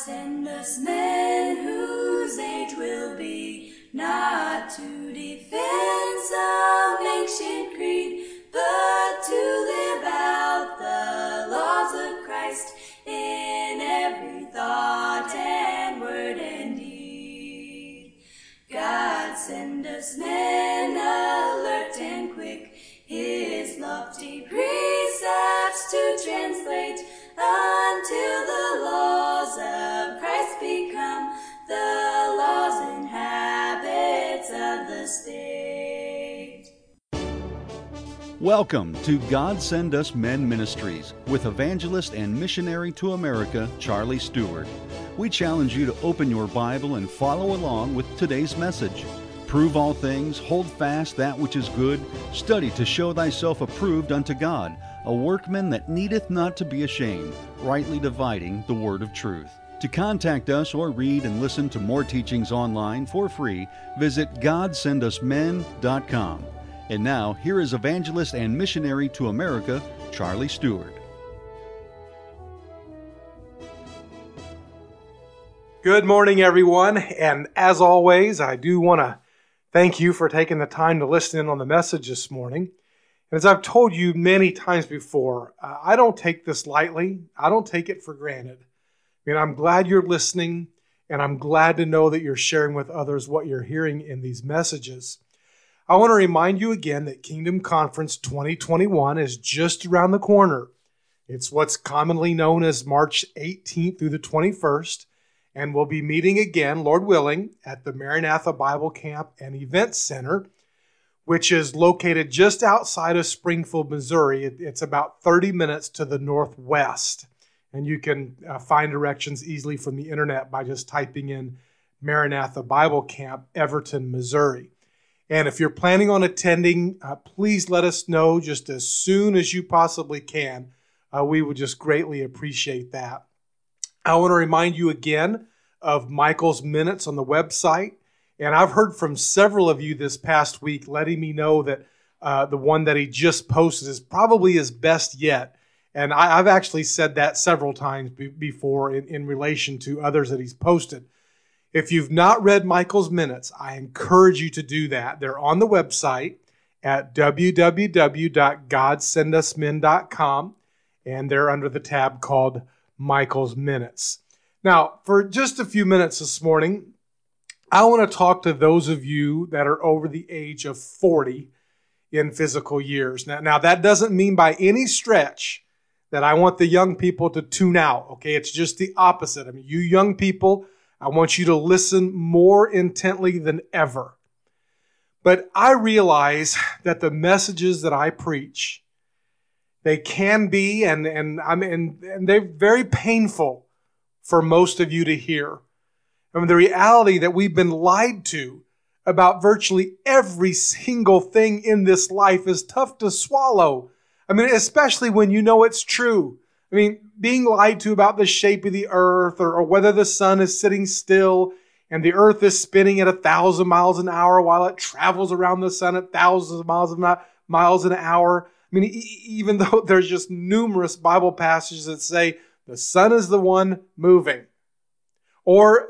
send us men whose age will be not to defend some ancient creed, but to live out the laws of Christ in every thought and word and deed. God send us men alert and quick, his lofty precepts to translate, until the laws of Christ become the laws and habits of the state. Welcome to God Send Us Men Ministries with evangelist and missionary to America, Charlie Stewart. We challenge you to open your Bible and follow along with today's message. Prove all things, hold fast that which is good, study to show thyself approved unto God, a workman that needeth not to be ashamed, rightly dividing the word of truth. To contact us or read and listen to more teachings online for free, visit GodSendUsMen.com. And now, here is evangelist and missionary to America, Charlie Stewart. Good morning, everyone. And as always, I do want to thank you for taking the time to listen in on the message this morning. And as I've told you many times before, I don't take this lightly. I don't take it for granted. I mean, I'm glad you're listening, and I'm glad to know that you're sharing with others what you're hearing in these messages. I want to remind you again that Kingdom Conference 2021 is just around the corner. It's what's commonly known as March 18th through the 21st, and we'll be meeting again, Lord willing, at the Maranatha Bible Camp and Event Center, which is located just outside of Springfield, Missouri. It's about 30 minutes to the northwest. And you can find directions easily from the internet by just typing in Maranatha Bible Camp, Everton, Missouri. And if you're planning on attending, please let us know just as soon as you possibly can. We would just greatly appreciate that. I want to remind you again of Michael's Minutes on the website. And I've heard from several of you this past week letting me know that the one that he just posted is probably his best yet. And I've actually said that several times before in relation to others that he's posted. If you've not read Michael's Minutes, I encourage you to do that. They're on the website at www.godsendusmen.com, and they're under the tab called Michael's Minutes. Now, for just a few minutes this morning, I want to talk to those of you that are over the age of 40 in physical years. Now that doesn't mean by any stretch that I want the young people to tune out, okay? It's just the opposite. I mean, you young people, I want you to listen more intently than ever. But I realize that the messages that I preach, they can be, and they're very painful for most of you to hear. I mean, the reality that we've been lied to about virtually every single thing in this life is tough to swallow. I mean, especially when you know it's true. I mean, being lied to about the shape of the earth or whether the sun is sitting still and the earth is spinning at 1,000 miles an hour while it travels around the sun at thousands of miles an hour. I mean, even though there's just numerous Bible passages that say the sun is the one moving. Or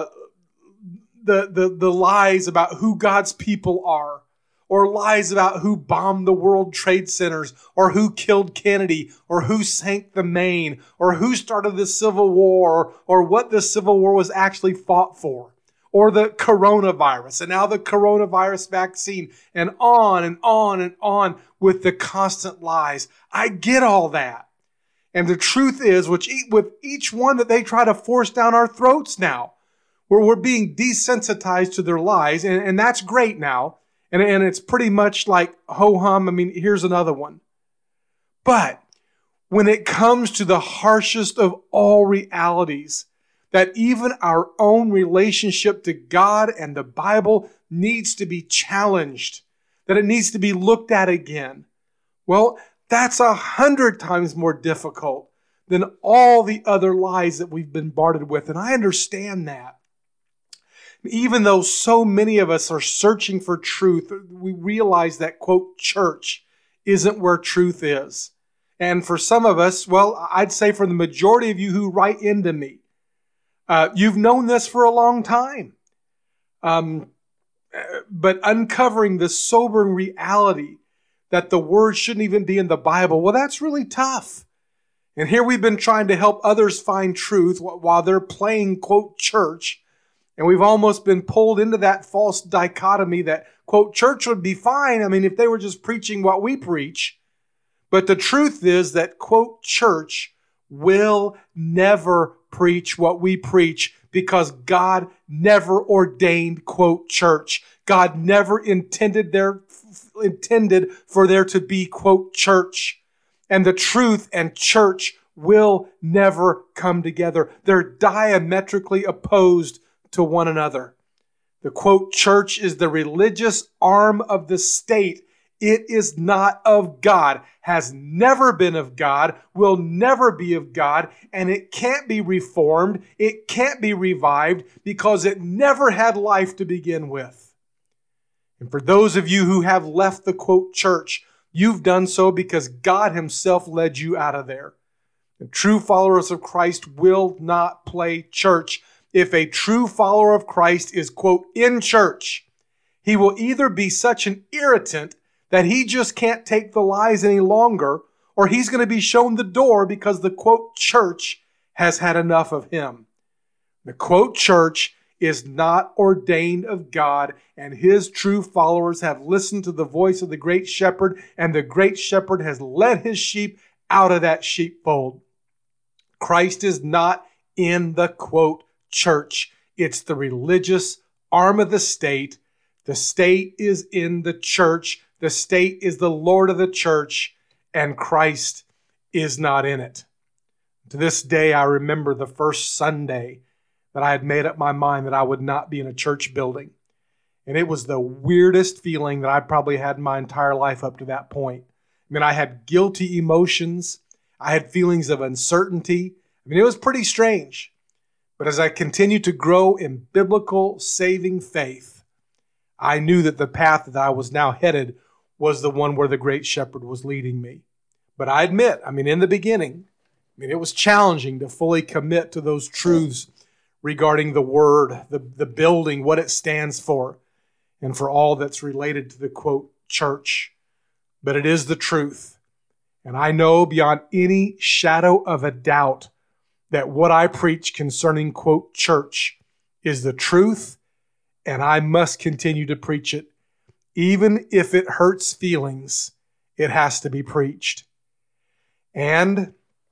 the lies about who God's people are, or lies about who bombed the World Trade Centers, or who killed Kennedy, or who sank the Maine, or who started the Civil War, or what the Civil War was actually fought for, or the coronavirus, and now the coronavirus vaccine, and on and on and on with the constant lies. I get all that. And the truth is, with each one that they try to force down our throats now, where we're being desensitized to their lies, and that's great now. And it's pretty much like ho-hum. I mean, here's another one. But when it comes to the harshest of all realities, that even our own relationship to God and the Bible needs to be challenged, that it needs to be looked at again, well, that's 100 times more difficult than all the other lies that we've been bombarded with. And I understand that. Even though so many of us are searching for truth, we realize that, quote, church isn't where truth is. And for some of us, well, I'd say for the majority of you who write into me, You've known this for a long time. But uncovering the sobering reality that the word shouldn't even be in the Bible, well, that's really tough. And here we've been trying to help others find truth while they're playing, quote, church. And we've almost been pulled into that false dichotomy that, quote, church would be fine. I mean, if they were just preaching what we preach. But the truth is that, quote, church will never preach what we preach because God never ordained, quote, church. God never intended for there to be, quote, church. And the truth and church will never come together. They're diametrically opposed to one another. The, quote, church is the religious arm of the state. It is not of God, has never been of God, will never be of God, and it can't be reformed, it can't be revived because it never had life to begin with. And for those of you who have left the, quote, church, you've done so because God himself led you out of there. The true followers of Christ will not play church. If a true follower of Christ is, quote, in church, he will either be such an irritant that he just can't take the lies any longer, or he's going to be shown the door because the, quote, church has had enough of him. The, quote, church is not ordained of God, and his true followers have listened to the voice of the great shepherd, and the great shepherd has led his sheep out of that sheepfold. Christ is not in the, quote, church. It's the religious arm of the state. The state is in the church. The state is the Lord of the church, and Christ is not in it. To this day, I remember the first Sunday that I had made up my mind that I would not be in a church building. And it was the weirdest feeling that I probably had in my entire life up to that point. I mean, I had guilty emotions. I had feelings of uncertainty. I mean, it was pretty strange. But as I continued to grow in biblical saving faith, I knew that the path that I was now headed was the one where the great shepherd was leading me. But I admit, in the beginning, it was challenging to fully commit to those truths regarding the word, the building, what it stands for, and for all that's related to the, quote, church. But it is the truth. And I know beyond any shadow of a doubt that what I preach concerning, quote, church is the truth, and I must continue to preach it. Even if it hurts feelings, it has to be preached. And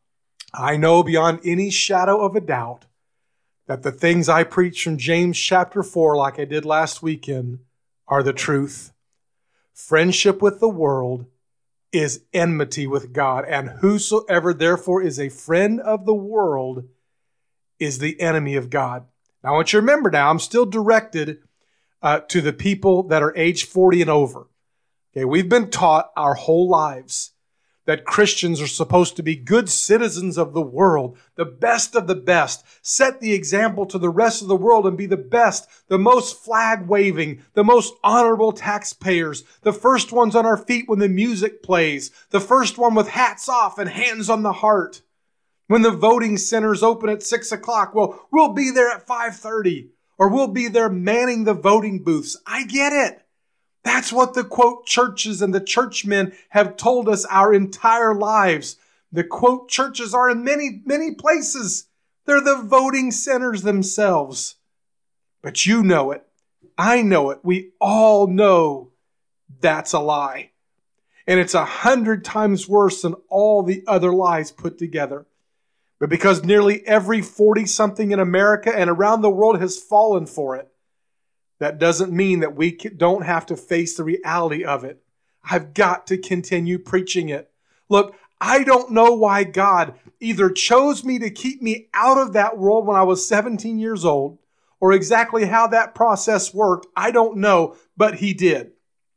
I know beyond any shadow of a doubt that the things I preach from James chapter 4, like I did last weekend, are the truth. Friendship with the world is enmity with God, and whosoever therefore is a friend of the world is the enemy of God. Now I want you to remember now, I'm still directed to the people that are age 40 and over. Okay, we've been taught our whole lives that Christians are supposed to be good citizens of the world, the best of the best, set the example to the rest of the world and be the best, the most flag-waving, the most honorable taxpayers, the first ones on our feet when the music plays, the first one with hats off and hands on the heart. When the voting centers open at 6 o'clock, well, we'll be there at 5:30. Or we'll be there manning the voting booths. I get it. That's what the, quote, churches and the churchmen have told us our entire lives. The, quote, churches are in many, many places. They're the voting centers themselves. But you know it. I know it. We all know that's a lie. And it's 100 times worse than all the other lies put together. But because nearly every 40-something in America and around the world has fallen for it, that doesn't mean that we don't have to face the reality of it. I've got to continue preaching it. Look, I don't know why God either chose me to keep me out of that world when I was 17 years old, or exactly how that process worked. I don't know, but he did.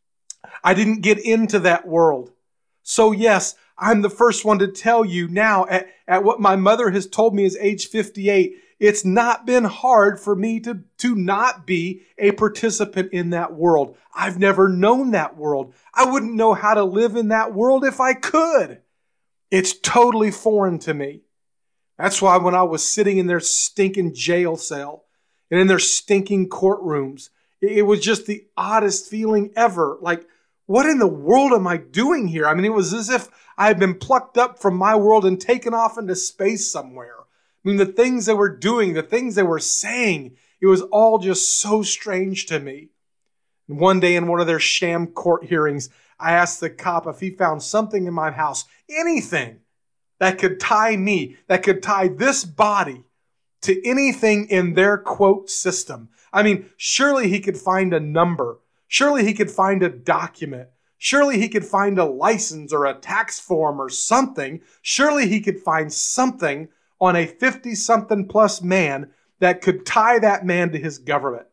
I didn't get into that world. So yes, I'm the first one to tell you now at what my mother has told me is age 58. It's not been hard for me to not be a participant in that world. I've never known that world. I wouldn't know how to live in that world if I could. It's totally foreign to me. That's why when I was sitting in their stinking jail cell and in their stinking courtrooms, it was just the oddest feeling ever. Like, what in the world am I doing here? I mean, it was as if I had been plucked up from my world and taken off into space somewhere. I mean, the things they were doing, the things they were saying, it was all just so strange to me. And one day in one of their sham court hearings, I asked the cop if he found something in my house, anything that could tie me, that could tie this body to anything in their quote system. I mean, surely he could find a number. Surely he could find a document. Surely he could find a license or a tax form or something. Surely he could find something on a 50-something plus man that could tie that man to his government.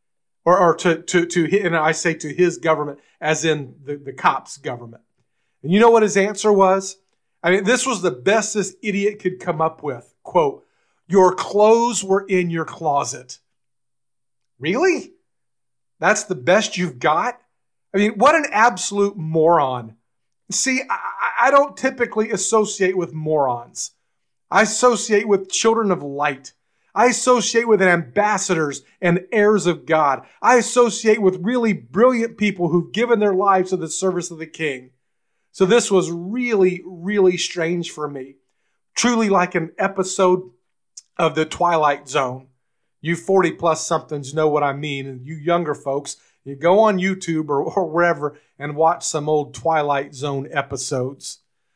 Or to and I say to his government as in the cop's government. And you know what his answer was? I mean, this was the best this idiot could come up with. Quote, "Your clothes were in your closet." Really? That's the best you've got? I mean, what an absolute moron. See, I don't typically associate with morons. I associate with children of light. I associate with ambassadors and heirs of God. I associate with really brilliant people who've given their lives to the service of the King. So this was really, really strange for me. Truly like an episode of The Twilight Zone. You 40-plus somethings know what I mean. And you younger folks, you go on YouTube or wherever and watch some old Twilight Zone episodes.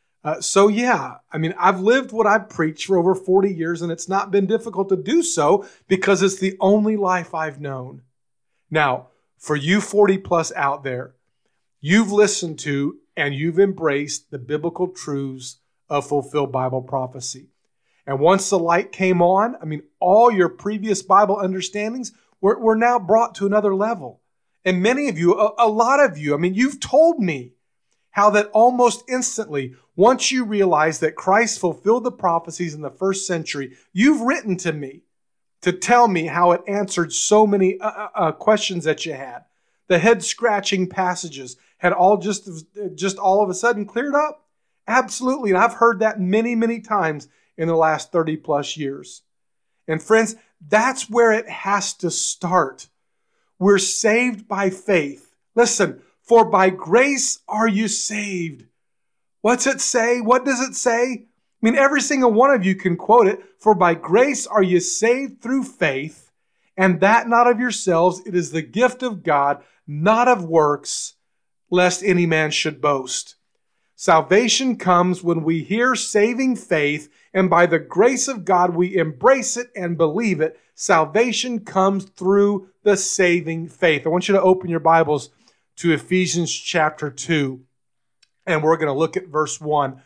So yeah, I mean, I've lived what I've preached for over 40 years, and it's not been difficult to do so because it's the only life I've known. Now, for you 40-plus out there, you've listened to and you've embraced the biblical truths of fulfilled Bible prophecy. And once the light came on, I mean, all your previous Bible understandings were now brought to another level. And many of you, a lot of you, I mean, you've told me how that almost instantly, once you realize that Christ fulfilled the prophecies in the first century, you've written to me to tell me how it answered so many questions that you had. The head-scratching passages had all just all of a sudden cleared up. Absolutely. And I've heard that many, many times in the last 30-plus years. And friends, that's where it has to start. We're saved by faith. Listen, for by grace are you saved. What's it say? What does it say? I mean, every single one of you can quote it. For by grace are you saved through faith, and that not of yourselves. It is the gift of God, not of works, lest any man should boast. Salvation comes when we hear saving faith, and by the grace of God, we embrace it and believe it. Salvation comes through the saving faith. I want you to open your Bibles to Ephesians chapter 2, and we're going to look at verse 1.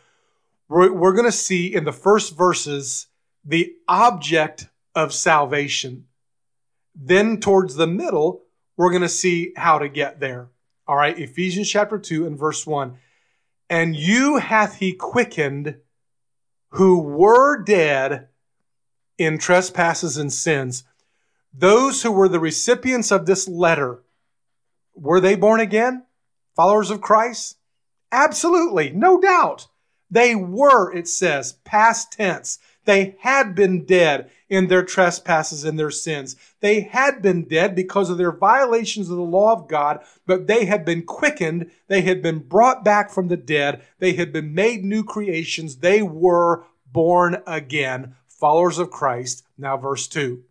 We're going to see in the first verses the object of salvation. Then towards the middle, we're going to see how to get there. All right, Ephesians chapter 2 and verse 1. And you hath he quickened who were dead in trespasses and sins. Those who were the recipients of this letter, were they born again? Followers of Christ? Absolutely, no doubt. They were, it says, past tense. They had been dead in their trespasses and their sins. They had been dead because of their violations of the law of God, but they had been quickened. They had been brought back from the dead. They had been made new creations. They were born again, followers of Christ. Now verse 2.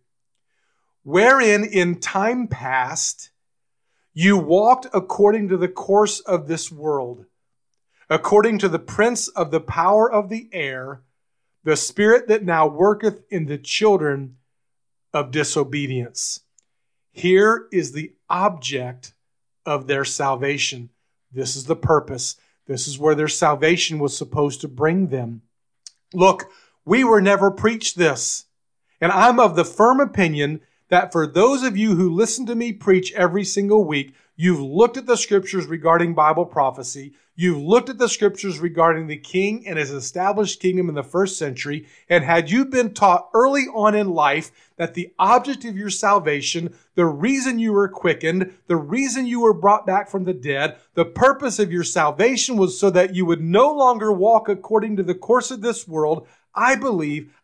Wherein in time past you walked according to the course of this world, according to the prince of the power of the air, the spirit that now worketh in the children of disobedience. Here is the object of their salvation. This is the purpose. This is where their salvation was supposed to bring them. Look, we were never preached this. And I'm of the firm opinion that for those of you who listen to me preach every single week, you've looked at the scriptures regarding Bible prophecy. You've looked at the scriptures regarding the king and his established kingdom in the first century. And had you been taught early on in life that the object of your salvation, the reason you were quickened, the reason you were brought back from the dead, the purpose of your salvation was so that you would no longer walk according to the course of this world, I believe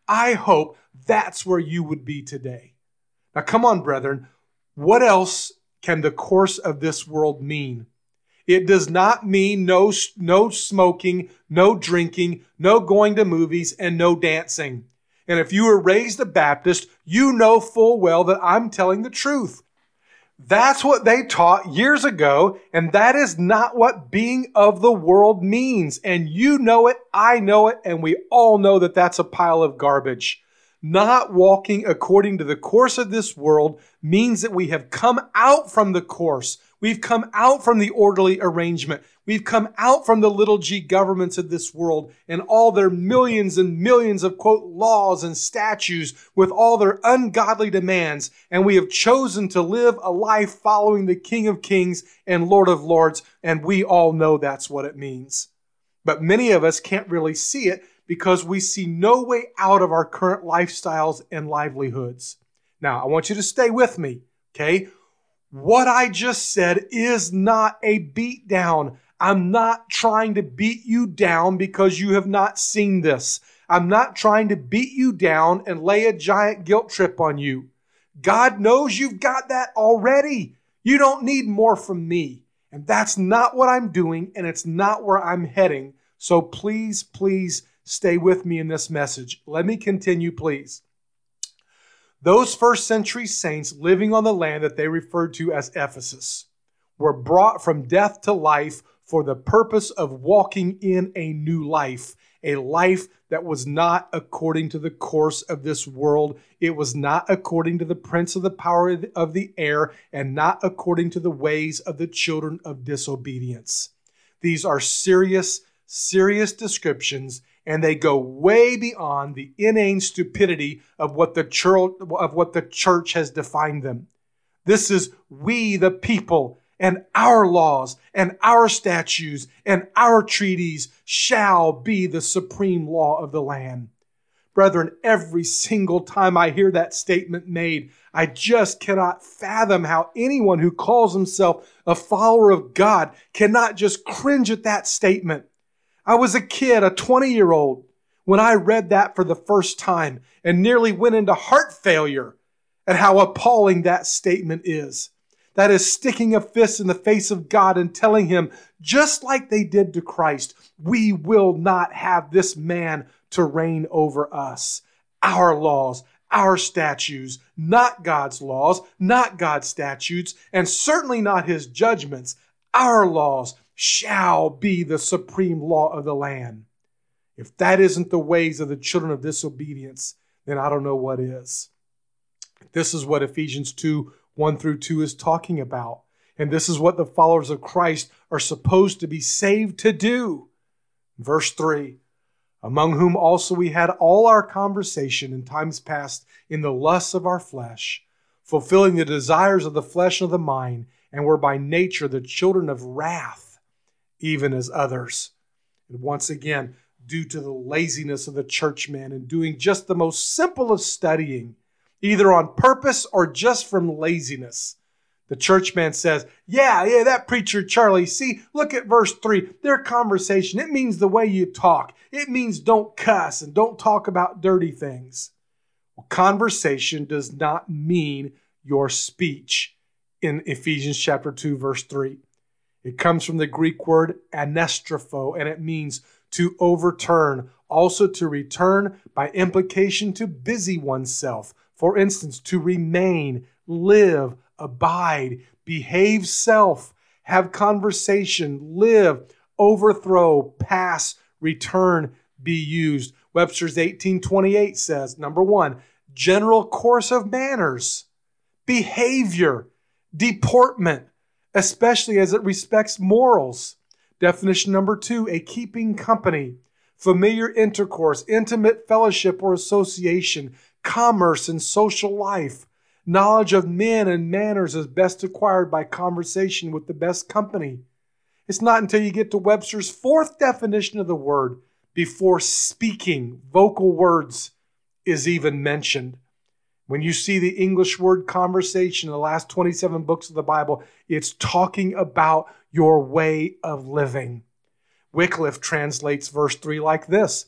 I hope that's where you would be today. Now, come on, brethren. What else can the course of this world mean? It does not mean no smoking, no drinking, no going to movies, and no dancing. And if you were raised a Baptist, you know full well that I'm telling the truth. That's what they taught years ago, and that is not what being of the world means. And you know it, I know it, and we all know that that's a pile of garbage. Not walking according to the course of this world means that we have come out from the course. We've come out from the orderly arrangement. We've come out from the little g governments of this world and all their millions and millions of, quote, laws and statutes with all their ungodly demands. And we have chosen to live a life following the King of Kings and Lord of Lords. And we all know that's what it means. But many of us can't really see it because we see no way out of our current lifestyles and livelihoods. Now, I want you to stay with me, okay? What I just said is not a beat down. I'm not trying to beat you down because you have not seen this. I'm not trying to beat you down and lay a giant guilt trip on you. God knows you've got that already. You don't need more from me. And that's not what I'm doing, and it's not where I'm heading. So please, please stay with me in this message. Let me continue, please. Those first century saints living on the land that they referred to as Ephesus were brought from death to life for the purpose of walking in a new life, a life that was not according to the course of this world. It was not according to the prince of the power of the air and not according to the ways of the children of disobedience. These are serious descriptions, and they go way beyond the inane stupidity of what the church has defined them. This is we the people, and our laws and our statutes and our treaties shall be the supreme law of the land. Brethren, every single time I hear that statement made, I just cannot fathom how anyone who calls himself a follower of God cannot just cringe at that statement. I was a kid, a 20-year-old, when I read that for the first time and nearly went into heart failure at how appalling that statement is. That is sticking a fist in the face of God and telling him, just like they did to Christ, we will not have this man to reign over us. Our laws, our statutes, not God's laws, not God's statutes, and certainly not his judgments. Our laws shall be the supreme law of the land. If that isn't the ways of the children of disobedience, then I don't know what is. This is what Ephesians 2:1-2 is talking about. And this is what the followers of Christ are supposed to be saved to do. Verse 3, among whom also we had all our conversation in times past in the lusts of our flesh, fulfilling the desires of the flesh and of the mind, and were by nature the children of wrath, even as others. And once again, due to the laziness of the churchmen and doing just the most simple of studying, either on purpose or just from laziness, the churchman says, yeah, that preacher Charlie, see, look at verse 3, their conversation, it means the way you talk. It means don't cuss and don't talk about dirty things. Well, conversation does not mean your speech in Ephesians chapter 2, verse 3. It comes from the Greek word anastropho, and it means to overturn, also to return, by implication to busy oneself. For instance, to remain, live, abide, behave self, have conversation, live, overthrow, pass, return, be used. Webster's 1828 says, number 1, general course of manners, behavior, deportment, especially as it respects morals. Definition number 2, a keeping company, familiar intercourse, intimate fellowship or association, commerce and social life. Knowledge of men and manners is best acquired by conversation with the best company. It's not until you get to Webster's 4th definition of the word before speaking, vocal words, is even mentioned. When you see the English word conversation in the last 27 books of the Bible, it's talking about your way of living. Wycliffe translates verse 3 like this: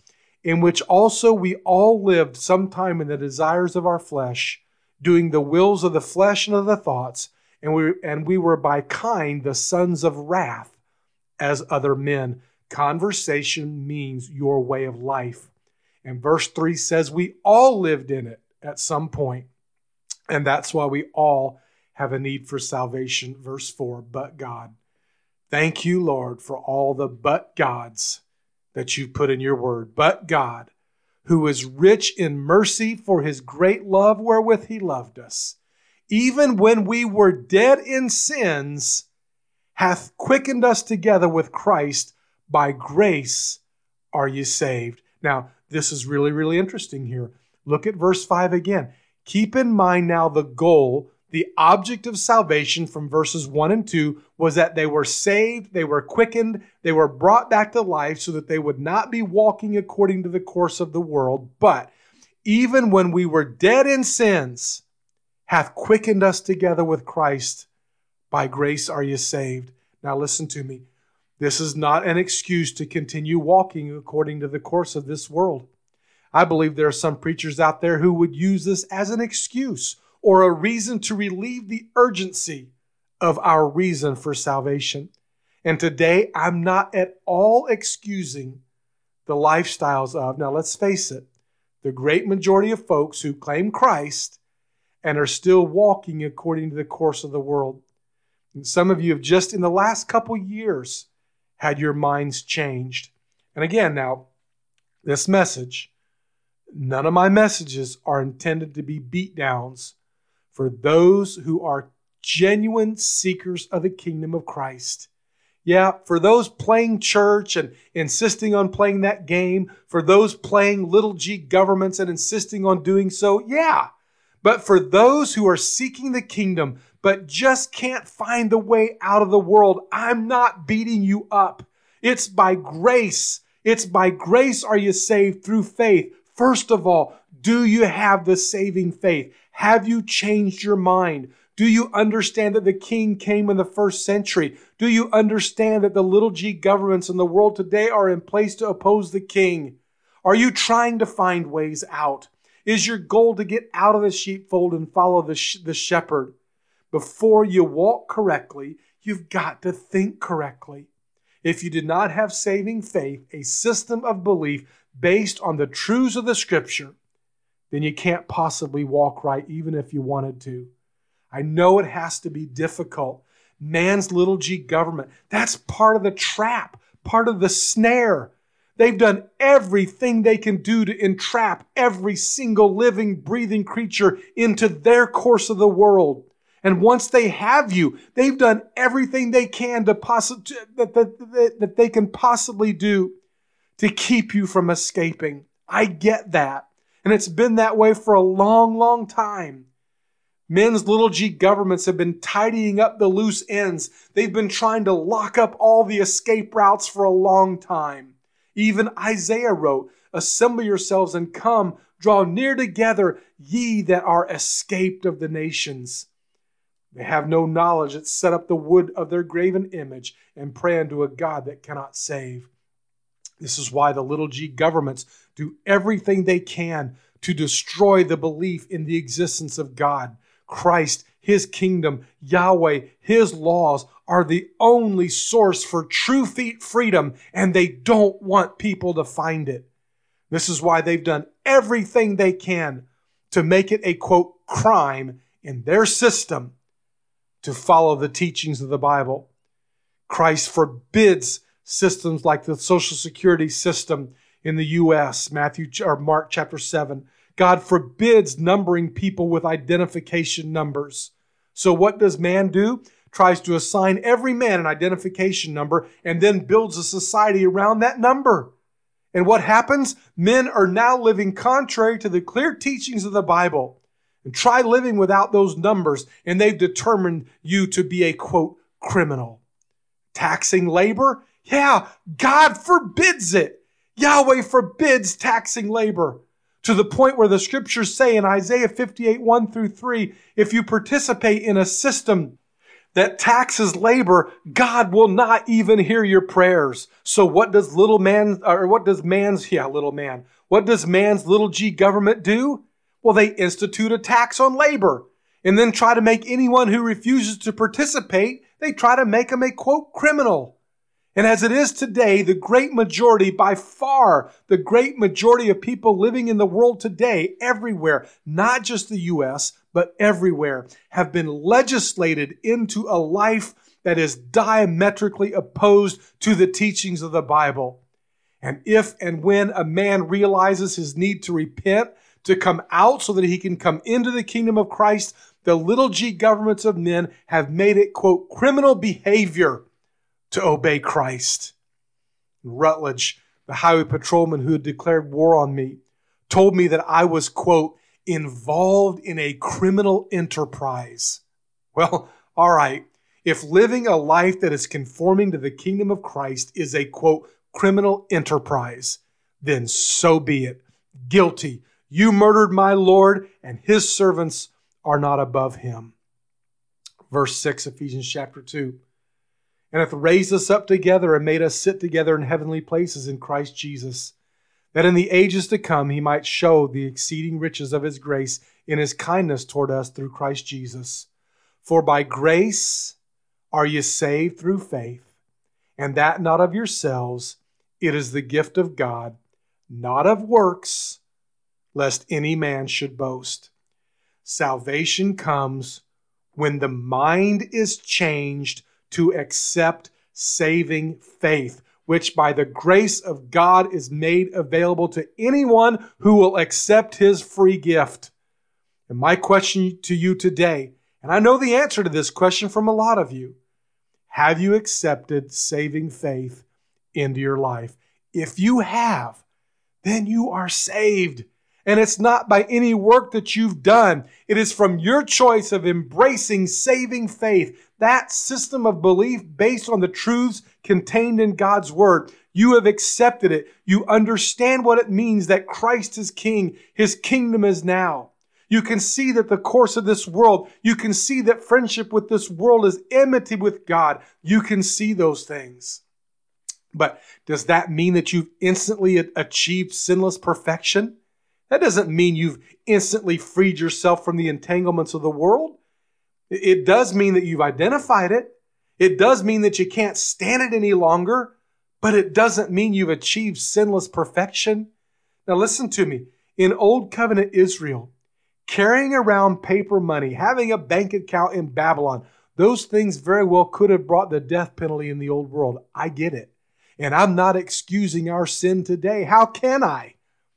in which also we all lived sometime in the desires of our flesh, doing the wills of the flesh and of the thoughts, and we were by kind the sons of wrath as other men. Conversation means your way of life. And verse 3 says we all lived in it at some point. And that's why we all have a need for salvation. Verse 4, but God. Thank you, Lord, for all the but gods that you've put in your word. But God, who is rich in mercy for his great love wherewith he loved us, even when we were dead in sins, hath quickened us together with Christ. By grace are you saved. Now, this is really, really interesting here. Look at verse 5 again. Keep in mind now the goal, the object of salvation from verses 1 and 2 was that they were saved, they were quickened, they were brought back to life so that they would not be walking according to the course of the world. But even when we were dead in sins, hath quickened us together with Christ. By grace are you saved. Now listen to me. This is not an excuse to continue walking according to the course of this world. I believe there are some preachers out there who would use this as an excuse or a reason to relieve the urgency of our reason for salvation. And today, I'm not at all excusing the lifestyles of, now let's face it, the great majority of folks who claim Christ and are still walking according to the course of the world. And some of you have just in the last couple years had your minds changed. And again, now, this message, none of my messages are intended to be beatdowns for those who are genuine seekers of the kingdom of Christ. Yeah, for those playing church and insisting on playing that game, for those playing little g governments and insisting on doing so, yeah. But for those who are seeking the kingdom but just can't find the way out of the world, I'm not beating you up. It's by grace. It's by grace are you saved through faith. First of all, do you have the saving faith? Have you changed your mind? Do you understand that the king came in the first century? Do you understand that the little g governments in the world today are in place to oppose the king? Are you trying to find ways out? Is your goal to get out of the sheepfold and follow the shepherd? Before you walk correctly, you've got to think correctly. If you did not have saving faith, a system of belief based on the truths of the Scripture, then you can't possibly walk right even if you wanted to. I know it has to be difficult. Man's little g government, that's part of the trap, part of the snare. They've done everything they can do to entrap every single living, breathing creature into their course of the world. And once they have you, they've done everything they can that they can possibly do to keep you from escaping. I get that. And it's been that way for a long, long time. Men's little g governments have been tidying up the loose ends. They've been trying to lock up all the escape routes for a long time. Even Isaiah wrote, "Assemble yourselves and come, draw near together, ye that are escaped of the nations." They have no knowledge that set up the wood of their graven image and pray unto a God that cannot save. This is why the little g governments do everything they can to destroy the belief in the existence of God. Christ, His kingdom, Yahweh, His laws are the only source for true freedom, and they don't want people to find it. This is why they've done everything they can to make it a, quote, crime in their system to follow the teachings of the Bible. Christ forbids systems like the Social Security system in the U.S., Mark chapter 7. God forbids numbering people with identification numbers. So what does man do? Tries to assign every man an identification number and then builds a society around that number. And what happens? Men are now living contrary to the clear teachings of the Bible. And try living without those numbers, and they've determined you to be a, quote, criminal. Taxing labor? Yeah, God forbids it. Yahweh forbids taxing labor. To the point where the scriptures say in Isaiah 58, 1 through 3, if you participate in a system that taxes labor, God will not even hear your prayers. So what does little man What does man's little g government do? Well, they institute a tax on labor and then try to make anyone who refuses to participate, they try to make them a, quote, criminal. And as it is today, the great majority, by far, the great majority of people living in the world today, everywhere, not just the U.S., but everywhere, have been legislated into a life that is diametrically opposed to the teachings of the Bible. And if and when a man realizes his need to repent, to come out so that he can come into the kingdom of Christ, the little g governments of men have made it, quote, criminal behavior to obey Christ. Rutledge, the highway patrolman who had declared war on me, told me that I was, quote, involved in a criminal enterprise. Well, all right. If living a life that is conforming to the kingdom of Christ is a, quote, criminal enterprise, then so be it. Guilty. You murdered my Lord, and his servants are not above him. Verse 6, Ephesians chapter 2. And hath raised us up together and made us sit together in heavenly places in Christ Jesus, that in the ages to come he might show the exceeding riches of his grace in his kindness toward us through Christ Jesus. For by grace are ye saved through faith, and that not of yourselves, it is the gift of God, not of works, lest any man should boast. Salvation comes when the mind is changed to accept saving faith, which by the grace of God is made available to anyone who will accept his free gift. And my question to you today, and I know the answer to this question from a lot of you, have you accepted saving faith into your life? If you have, then you are saved. And it's not by any work that you've done. It is from your choice of embracing saving faith, that system of belief based on the truths contained in God's Word. You have accepted it. You understand what it means that Christ is King. His kingdom is now. You can see that the course of this world, you can see that friendship with this world is enmity with God. You can see those things. But does that mean that you've instantly achieved sinless perfection? That doesn't mean you've instantly freed yourself from the entanglements of the world. It does mean that you've identified it. It does mean that you can't stand it any longer, but it doesn't mean you've achieved sinless perfection. Now listen to me. In Old Covenant Israel, carrying around paper money, having a bank account in Babylon, those things very well could have brought the death penalty in the old world. I get it. And I'm not excusing our sin today. How can I?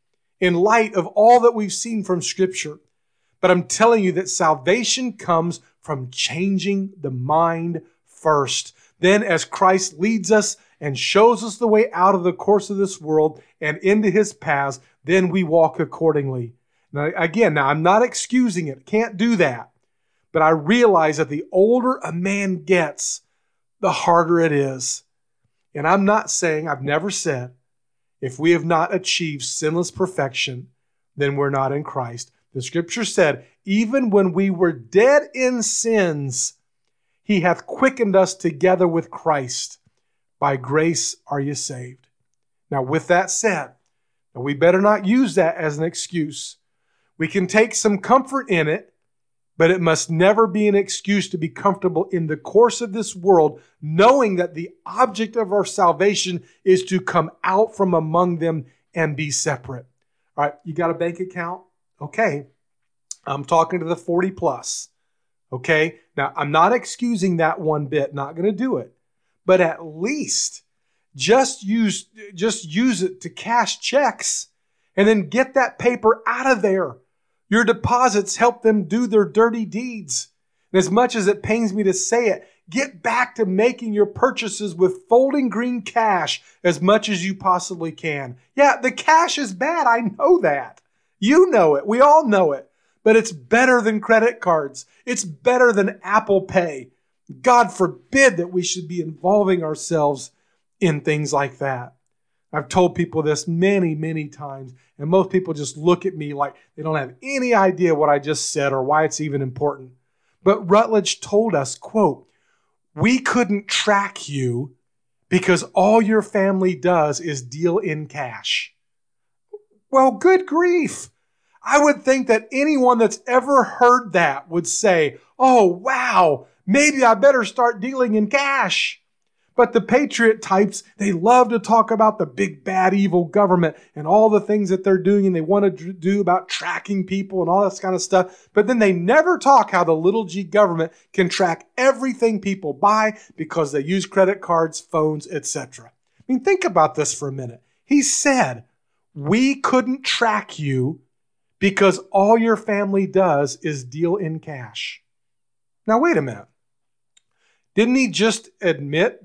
In light of all that we've seen from Scripture. But I'm telling you that salvation comes from changing the mind first. Then as Christ leads us and shows us the way out of the course of this world and into his paths, then we walk accordingly. Now, again, I'm not excusing it. Can't do that. But I realize that the older a man gets, the harder it is. And I'm not saying, I've never said, if we have not achieved sinless perfection, then we're not in Christ. The Scripture said, even when we were dead in sins, he hath quickened us together with Christ. By grace are you saved. Now, with that said, we better not use that as an excuse. We can take some comfort in it, but it must never be an excuse to be comfortable in the course of this world, knowing that the object of our salvation is to come out from among them and be separate. All right, you got a bank account? Okay. I'm talking to the 40 plus. Okay. Now, I'm not excusing that one bit, not going to do it. But at least just use it to cash checks and then get that paper out of there. Your deposits help them do their dirty deeds. And as much as it pains me to say it, get back to making your purchases with folding green cash as much as you possibly can. Yeah, the cash is bad. I know that. You know it. We all know it. But it's better than credit cards. It's better than Apple Pay. God forbid that we should be involving ourselves in things like that. I've told people this many, many times, and most people just look at me like they don't have any idea what I just said or why it's even important. But Rutledge told us, quote, we couldn't track you because all your family does is deal in cash. Well, good grief. I would think that anyone that's ever heard that would say, oh, wow, maybe I better start dealing in cash. But the patriot types, they love to talk about the big, bad, evil government and all the things that they're doing and they want to do about tracking people and all this kind of stuff. But then they never talk how the little g government can track everything people buy because they use credit cards, phones, etc. I mean, think about this for a minute. He said, we couldn't track you because all your family does is deal in cash. Now, wait a minute. Did he just admit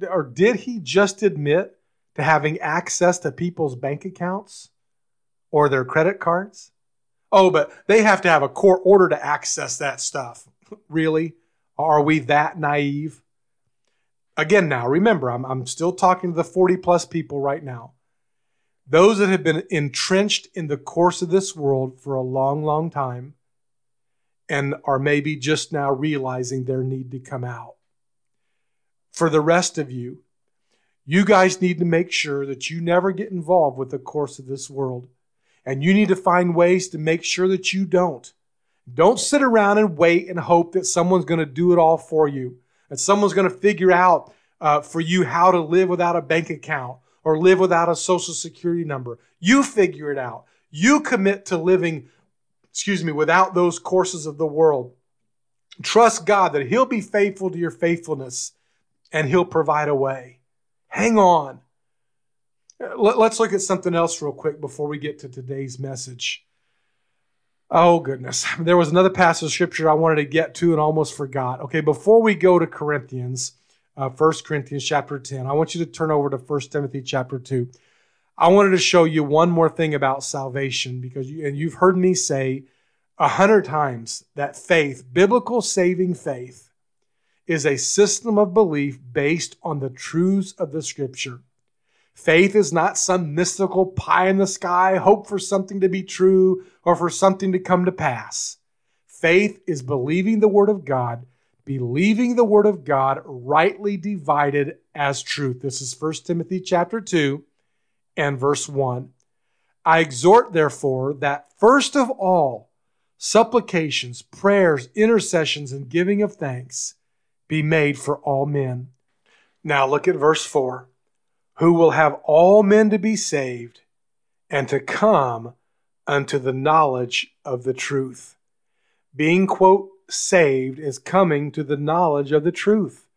to having access to people's bank accounts or their credit cards? Oh, but they have to have a court order to access that stuff. Really? Are we that naive? Again, now, remember, I'm still talking to the 40-plus people right now. Those that have been entrenched in the course of this world for a long, long time and are maybe just now realizing their need to come out. For the rest of you, you guys need to make sure that you never get involved with the course of this world. And you need to find ways to make sure that you don't. Don't sit around and wait and hope that someone's going to do it all for you. That someone's going to figure out for you how to live without a bank account or live without a social security number. You figure it out. You commit to living, without those courses of the world. Trust God that He'll be faithful to your faithfulness and He'll provide a way. Hang on. Let's look at something else real quick before we get to today's message. Oh, goodness. There was another passage of Scripture I wanted to get to and almost forgot. Okay, before we go to Corinthians, 1 Corinthians chapter 10, I want you to turn over to 1 Timothy chapter 2. I wanted to show you one more thing about salvation because you've heard me say 100 times that faith, biblical saving faith, is a system of belief based on the truths of the Scripture. Faith is not some mystical pie in the sky, hope for something to be true or for something to come to pass. Faith is believing the Word of God, believing the Word of God rightly divided as truth. This is 1 Timothy chapter 2 and verse 1. I exhort, therefore, that first of all, supplications, prayers, intercessions, and giving of thanks be made for all men. Now look at verse 4. Who will have all men to be saved and to come unto the knowledge of the truth. Being, quote, saved is coming to the knowledge of the truth.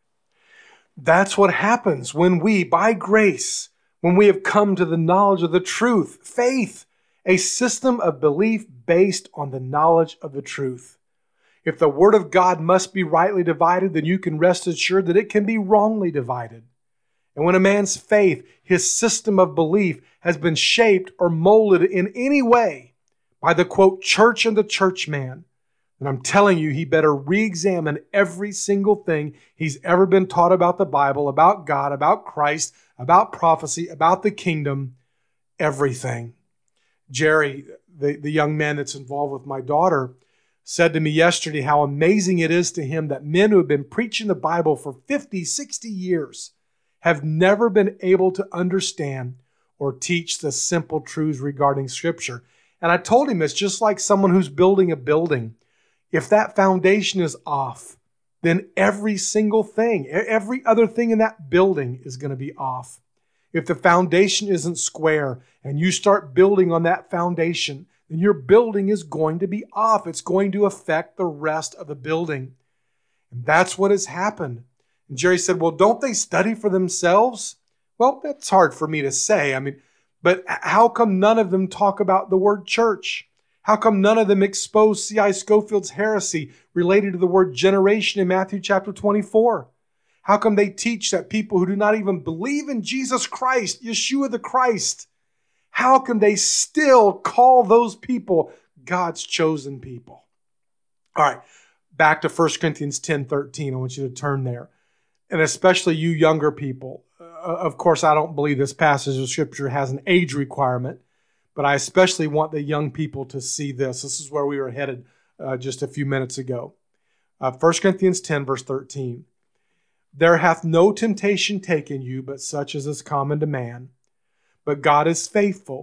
That's what happens when we, by grace, when we have come to the knowledge of the truth. Faith, a system of belief based on the knowledge of the truth. If the Word of God must be rightly divided, then you can rest assured that it can be wrongly divided. And when a man's faith, his system of belief, has been shaped or molded in any way by the, quote, church and the churchman, then I'm telling you, he better re-examine every single thing he's ever been taught about the Bible, about God, about Christ, about prophecy, about the kingdom, everything. Jerry, the young man that's involved with my daughter, said to me yesterday how amazing it is to him that men who have been preaching the Bible for 50, 60 years have never been able to understand or teach the simple truths regarding Scripture. And I told him it's just like someone who's building a building. If that foundation is off, then every single thing, every other thing in that building is going to be off. If the foundation isn't square and you start building on that foundation, then your building is going to be off. It's going to affect the rest of the building. And that's what has happened. And Jerry said, well, don't they study for themselves? Well, that's hard for me to say. But how come none of them talk about the word church? How come none of them expose C.I. Scofield's heresy related to the word generation in Matthew chapter 24? How come they teach that people who do not even believe in Jesus Christ, Yeshua the Christ, how can they still call those people God's chosen people? All right, back to 1 Corinthians 10:13. I want you to turn there. And especially you younger people. Of course, I don't believe this passage of Scripture has an age requirement, but I especially want the young people to see this. This is where we were headed just a few minutes ago. 1 Corinthians 10, verse 13. There hath no temptation taken you, but such as is common to man. But God is faithful,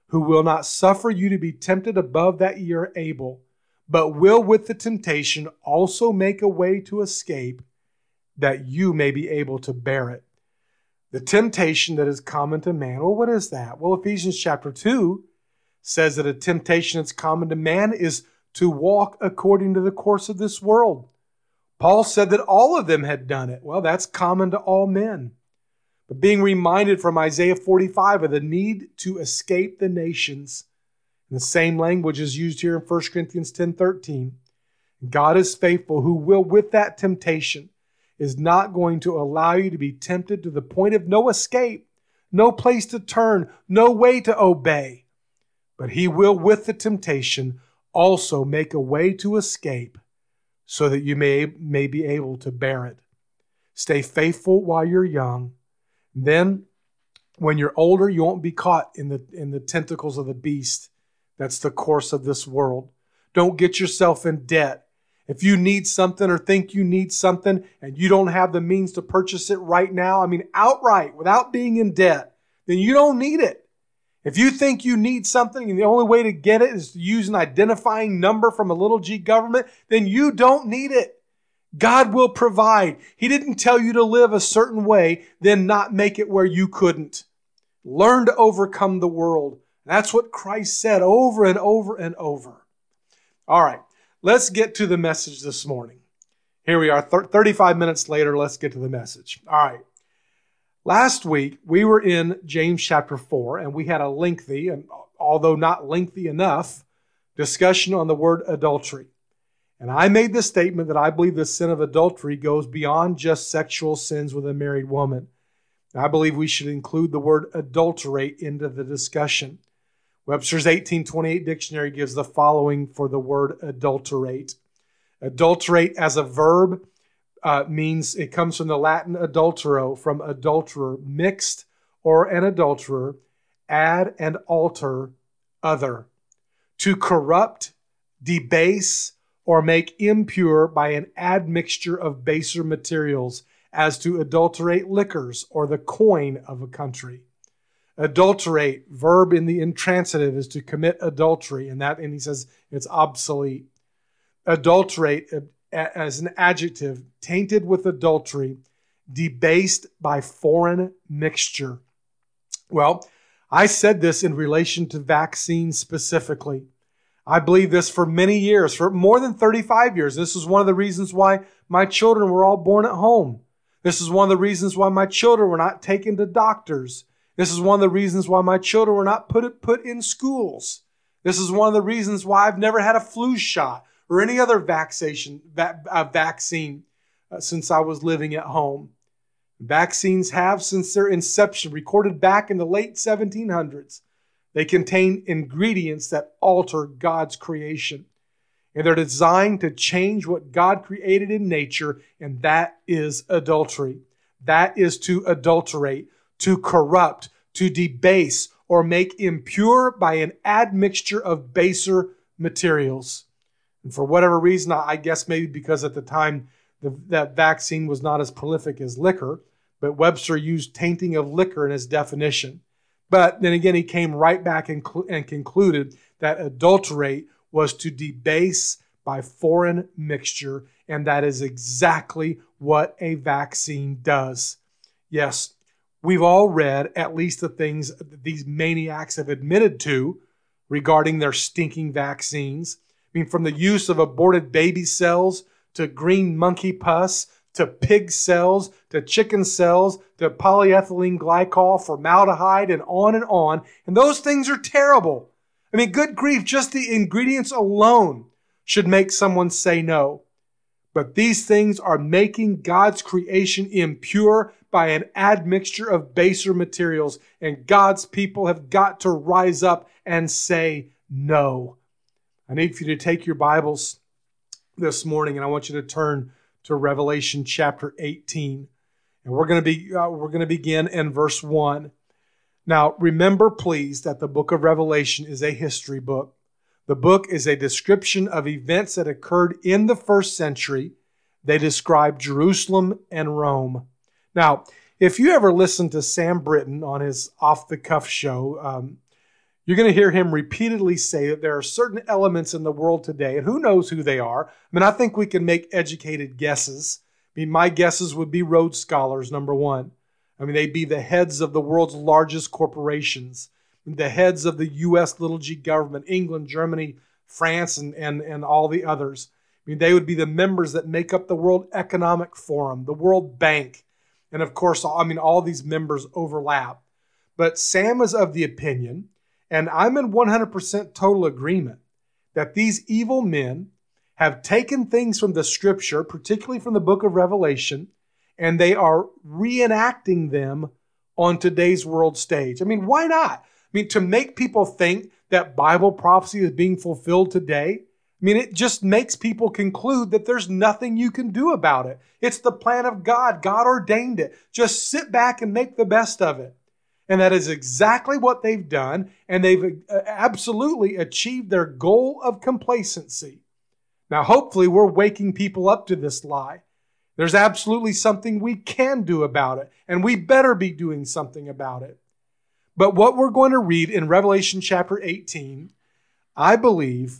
who will not suffer you to be tempted above that ye are able, but will with the temptation also make a way to escape, that you may be able to bear it. The temptation that is common to man. Well, what is that? Well, Ephesians chapter 2 says that a temptation that's common to man is to walk according to the course of this world. Paul said that all of them had done it. Well, that's common to all men. But being reminded from Isaiah 45 of the need to escape the nations. And the same language is used here in 1 Corinthians 10:13. God is faithful, who will, with that temptation, is not going to allow you to be tempted to the point of no escape, no place to turn, no way to obey. But he will, with the temptation, also make a way to escape so that you may be able to bear it. Stay faithful while you're young. Then, when you're older, you won't be caught in the tentacles of the beast. That's the course of this world. Don't get yourself in debt. If you need something or think you need something and you don't have the means to purchase it right now, outright, without being in debt, then you don't need it. If you think you need something and the only way to get it is to use an identifying number from a little g government, then you don't need it. God will provide. He didn't tell you to live a certain way, then not make it where you couldn't. Learn to overcome the world. That's what Christ said over and over and over. All right, let's get to the message this morning. Here we are, 35 minutes later, let's get to the message. All right. Last week, we were in James chapter 4, and we had a lengthy, and although not lengthy enough, discussion on the word adultery. And I made the statement that I believe the sin of adultery goes beyond just sexual sins with a married woman. I believe we should include the word adulterate into the discussion. Webster's 1828 dictionary gives the following for the word adulterate. Adulterate as a verb means, it comes from the Latin adultero, from adulterer, mixed, or an adulterer, add and alter, other. To corrupt, debase, or make impure by an admixture of baser materials, as to adulterate liquors or the coin of a country. Adulterate, verb in the intransitive, is to commit adultery, and he says it's obsolete. Adulterate as an adjective, tainted with adultery, debased by foreign mixture. Well, I said this in relation to vaccines specifically. I believe this for many years, for more than 35 years. This is one of the reasons why my children were all born at home. This is one of the reasons why my children were not taken to doctors. This is one of the reasons why my children were not put in schools. This is one of the reasons why I've never had a flu shot or any other vaccine since I was living at home. Vaccines have, since their inception, recorded back in the late 1700s, they contain ingredients that alter God's creation. And they're designed to change what God created in nature, and that is adultery. That is to adulterate, to corrupt, to debase, or make impure by an admixture of baser materials. And for whatever reason, I guess maybe because at the time that vaccine was not as prolific as liquor, but Webster used tainting of liquor in his definition. But then again, he came right back and concluded that adulterate was to debase by foreign mixture, and that is exactly what a vaccine does. Yes, we've all read at least the things these maniacs have admitted to regarding their stinking vaccines. From the use of aborted baby cells to green monkey pus, to pig cells, to chicken cells, to polyethylene glycol, formaldehyde, and on and on. And those things are terrible. Good grief, just the ingredients alone should make someone say no. But these things are making God's creation impure by an admixture of baser materials. And God's people have got to rise up and say no. I need for you to take your Bibles this morning, and I want you to turn to Revelation chapter 18. And we're going to begin in verse 1. Now, remember, please, that the book of Revelation is a history book. The book is a description of events that occurred in the first century. They describe Jerusalem and Rome. Now, if you ever listen to Sam Britton on his off-the-cuff show, You're going to hear him repeatedly say that there are certain elements in the world today, and who knows who they are. I mean, I think we can make educated guesses. I mean, my guesses would be Rhodes Scholars, number one. I mean, they'd be the heads of the world's largest corporations, the heads of the U.S. little g government, England, Germany, France, and all the others. I mean, they would be the members that make up the World Economic Forum, the World Bank. And of course, I mean, all these members overlap. But Sam is of the opinion, and I'm in 100% total agreement, that these evil men have taken things from the scripture, particularly from the book of Revelation, and they are reenacting them on today's world stage. I mean, why not? I mean, to make people think that Bible prophecy is being fulfilled today, I mean, it just makes people conclude that there's nothing you can do about it. It's the plan of God. God ordained it. Just sit back and make the best of it. And that is exactly what they've done, and they've absolutely achieved their goal of complacency. Now, hopefully, we're waking people up to this lie. There's absolutely something we can do about it, and we better be doing something about it. But what we're going to read in Revelation chapter 18, I believe,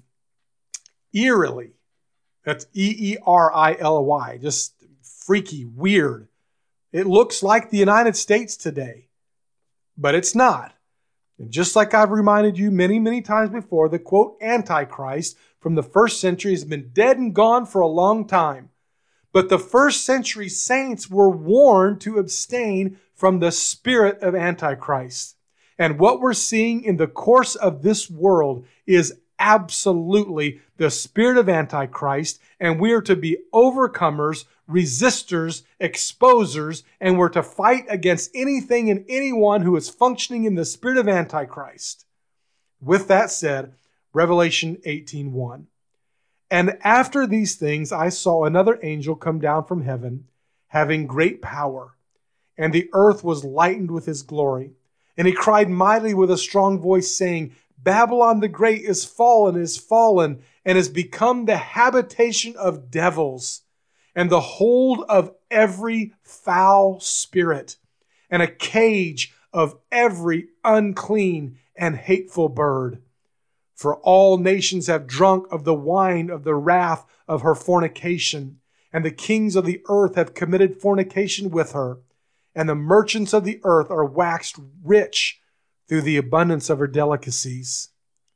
eerily, that's E-E-R-I-L-Y, just freaky, weird. It looks like the United States today, but it's not. And just like I've reminded you many, many times before, the quote Antichrist from the first century has been dead and gone for a long time. But the first century saints were warned to abstain from the spirit of Antichrist. And what we're seeing in the course of this world is absolutely the spirit of Antichrist, and we are to be overcomers, resistors, exposers, and we're to fight against anything and anyone who is functioning in the spirit of Antichrist. With that said, Revelation 18:1. And after these things I saw another angel come down from heaven, having great power, and the earth was lightened with his glory. And he cried mightily with a strong voice, saying, Babylon the Great is fallen, and has become the habitation of devils, and the hold of every foul spirit, and a cage of every unclean and hateful bird. For all nations have drunk of the wine of the wrath of her fornication, and the kings of the earth have committed fornication with her, and the merchants of the earth are waxed rich through the abundance of her delicacies.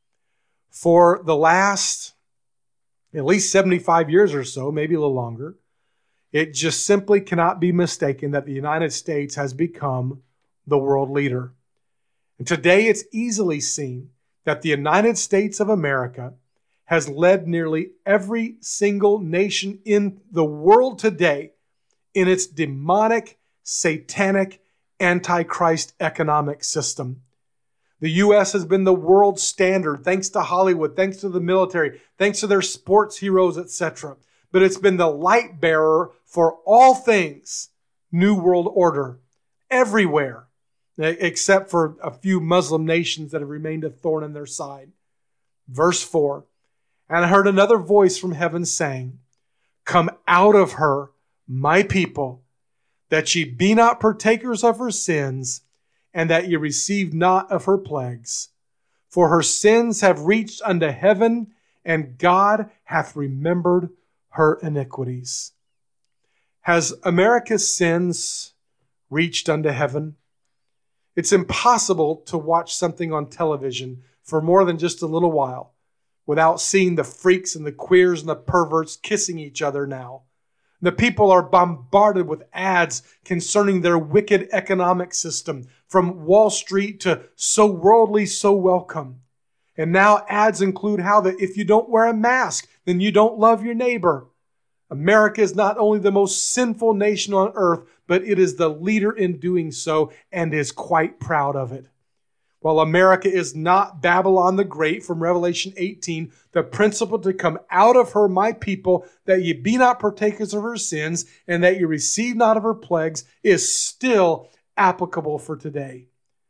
For the last at least 75 years or so, maybe a little longer, it just simply cannot be mistaken that the United States has become the world leader. And today it's easily seen that the United States of America has led nearly every single nation in the world today in its demonic, satanic, antichrist economic system. The U.S. has been the world standard, thanks to Hollywood, thanks to the military, thanks to their sports heroes, etc. But it's been the light bearer for all things New World Order, everywhere, except for a few Muslim nations that have remained a thorn in their side. Verse 4, and I heard another voice from heaven saying, Come out of her, my people, that ye be not partakers of her sins, and that ye receive not of her plagues. For her sins have reached unto heaven, and God hath remembered her iniquities. Has America's sins reached unto heaven? It's impossible to watch something on television for more than just a little while without seeing the freaks and the queers and the perverts kissing each other now. The people are bombarded with ads concerning their wicked economic system, from Wall Street to So Worldly, So Welcome. And now ads include how that if you don't wear a mask, then you don't love your neighbor. America is not only the most sinful nation on earth, but it is the leader in doing so and is quite proud of it. While America is not Babylon the Great from Revelation 18, the principle to come out of her, my people, that ye be not partakers of her sins, and that ye receive not of her plagues, is still applicable for today.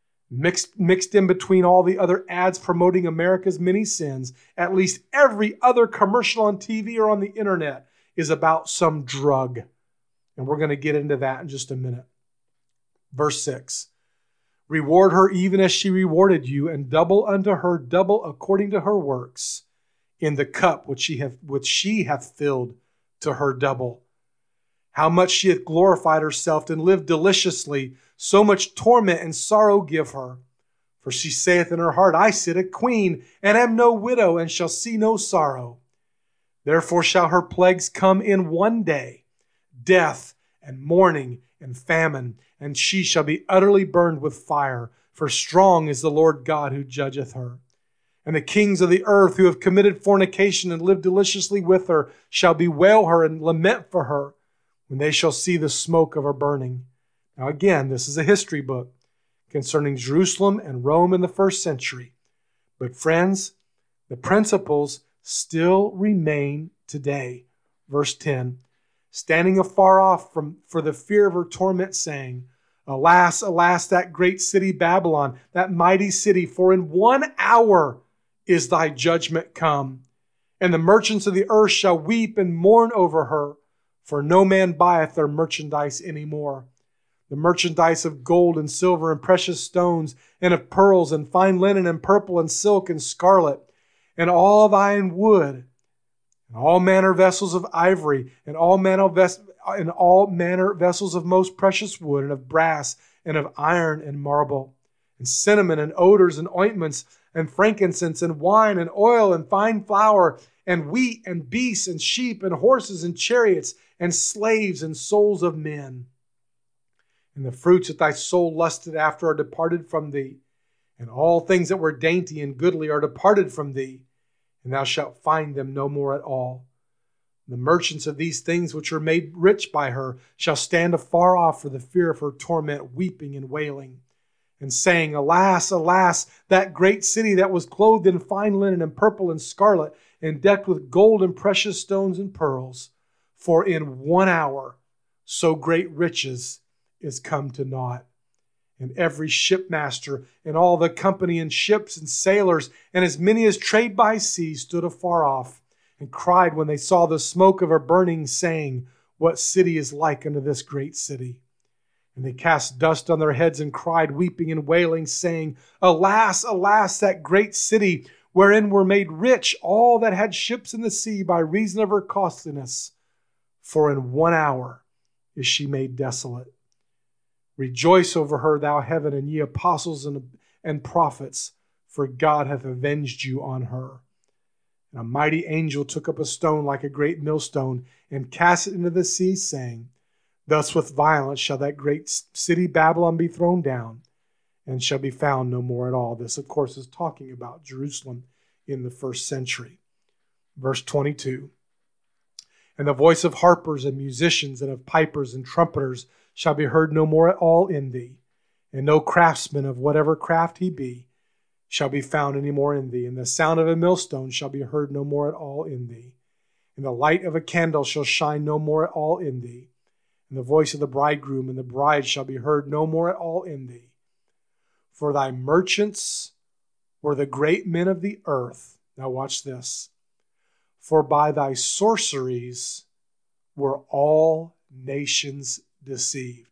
Mixed in between all the other ads promoting America's many sins, at least every other commercial on TV or on the internet is about some drug. And we're going to get into that in just a minute. Verse 6. Reward her even as she rewarded you, and double unto her double according to her works, in the cup which she hath filled to her double. How much she hath glorified herself and lived deliciously, so much torment and sorrow give her. For she saith in her heart, I sit a queen, and am no widow, and shall see no sorrow. Therefore shall her plagues come in one day, death and mourning and famine, and she shall be utterly burned with fire, for strong is the Lord God who judgeth her. And the kings of the earth who have committed fornication and lived deliciously with her shall bewail her and lament for her when they shall see the smoke of her burning. Now again, this is a history book concerning Jerusalem and Rome in the first century. But friends, the principles still remain today. Verse 10, standing afar off for the fear of her torment, saying, Alas, alas, that great city Babylon, that mighty city, for in 1 hour is thy judgment come. And the merchants of the earth shall weep and mourn over her, for no man buyeth their merchandise any more. The merchandise of gold and silver and precious stones, and of pearls and fine linen and purple and silk and scarlet, and all thine wood, and all manner vessels of ivory, and all manner vessels of most precious wood, and of brass, and of iron and marble, and cinnamon and odors and ointments, and frankincense and wine and oil and fine flour, and wheat and beasts and sheep and horses and chariots and slaves and souls of men. And the fruits that thy soul lusted after are departed from thee, and all things that were dainty and goodly are departed from thee, and thou shalt find them no more at all. The merchants of these things which are made rich by her shall stand afar off for the fear of her torment, weeping and wailing, and saying, Alas, alas, that great city that was clothed in fine linen and purple and scarlet, and decked with gold and precious stones and pearls. For in 1 hour so great riches is come to naught. And every shipmaster and all the company in ships and sailors, and as many as trade by sea, stood afar off, and cried when they saw the smoke of her burning, saying, What city is like unto this great city? And they cast dust on their heads and cried, weeping and wailing, saying, Alas, alas, that great city, wherein were made rich all that had ships in the sea by reason of her costliness. For in 1 hour is she made desolate. Rejoice over her, thou heaven, and ye apostles and prophets, for God hath avenged you on her. And a mighty angel took up a stone like a great millstone, and cast it into the sea, saying, Thus with violence shall that great city Babylon be thrown down, and shall be found no more at all. This, of course, is talking about Jerusalem in the first century. Verse 22, And the voice of harpers and musicians and of pipers and trumpeters shall be heard no more at all in thee, and no craftsman of whatever craft he be shall be found any more in thee, and the sound of a millstone shall be heard no more at all in thee, and the light of a candle shall shine no more at all in thee, and the voice of the bridegroom and the bride shall be heard no more at all in thee. For thy merchants were the great men of the earth. Now watch this. For by thy sorceries were all nations deceived.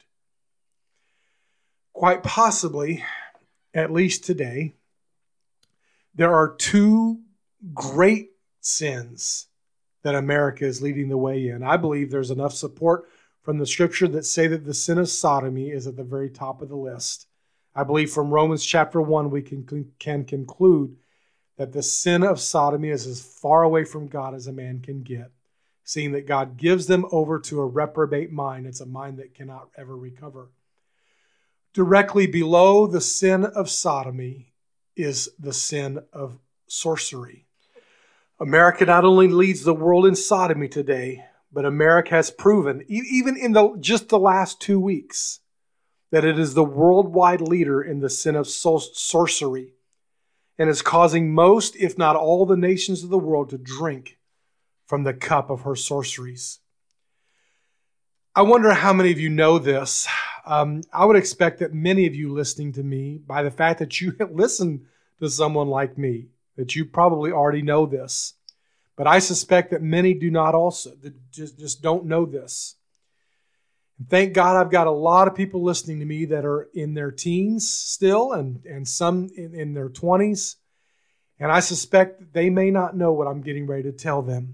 Quite possibly, at least today, there are two great sins that America is leading the way in. I believe there's enough support from the scripture that say that the sin of sodomy is at the very top of the list. I believe from Romans chapter 1 we can conclude that the sin of sodomy is as far away from God as a man can get, seeing that God gives them over to a reprobate mind. It's a mind that cannot ever recover. Directly below the sin of sodomy is the sin of sorcery. America not only leads the world in sodomy today, but America has proven, even in just the last 2 weeks, that it is the worldwide leader in the sin of sorcery, and is causing most, if not all, the nations of the world to drink from the cup of her sorceries. I wonder how many of you know this. I would expect that many of you listening to me, by the fact that you listen to someone like me, that you probably already know this. But I suspect that many do not also, that just don't know this. And thank God I've got a lot of people listening to me that are in their teens still and some in their 20s. And I suspect that they may not know what I'm getting ready to tell them.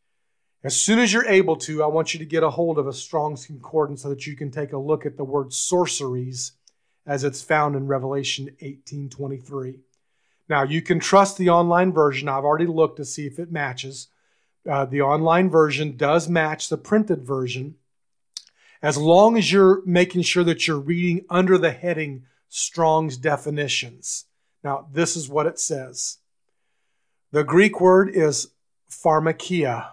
As soon as you're able to, I want you to get a hold of a Strong's Concordance so that you can take a look at the word sorceries as it's found in Revelation 18:23. Now, you can trust the online version. I've already looked to see if it matches. The online version does match the printed version, as long as you're making sure that you're reading under the heading Strong's Definitions. Now, this is what it says. The Greek word is pharmakia,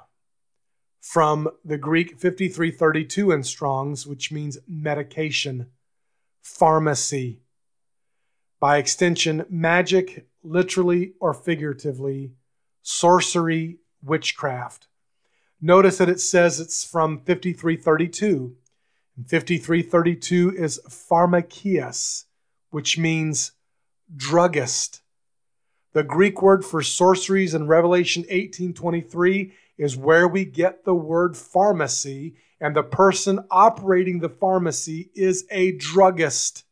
from the Greek 5332 in Strong's, which means medication, pharmacy. By extension, magic, literally or figuratively, sorcery, witchcraft. Notice that it says it's from 5332. And 5332 is pharmakias, which means druggist. The Greek word for sorceries in Revelation 18:23 is where we get the word pharmacy, and the person operating the pharmacy is a druggist.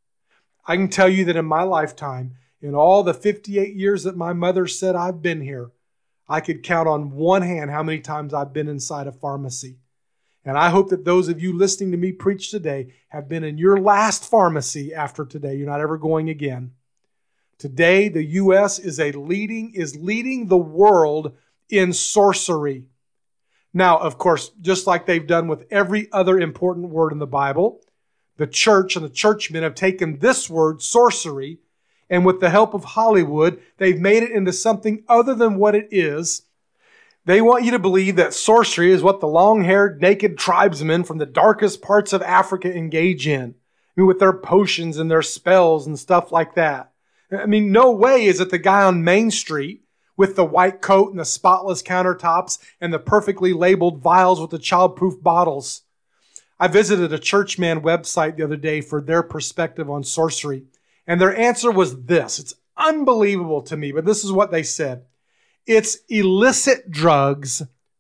I can tell you that in my lifetime, in all the 58 years that my mother said I've been here, I could count on one hand how many times I've been inside a pharmacy. And I hope that those of you listening to me preach today have been in your last pharmacy after today. You're not ever going again. Today, the U.S. is leading the world in sorcery. Now, of course, just like they've done with every other important word in the Bible, the church and the churchmen have taken this word, sorcery, and with the help of Hollywood, they've made it into something other than what it is. They want you to believe that sorcery is what the long-haired, naked tribesmen from the darkest parts of Africa engage in. I mean, with their potions and their spells and stuff like that. I mean, no way is it the guy on Main Street with the white coat and the spotless countertops and the perfectly labeled vials with the childproof bottles. I visited a Churchman website the other day for their perspective on sorcery, and their answer was this. It's unbelievable to me, but this is what they said. It's illicit drugs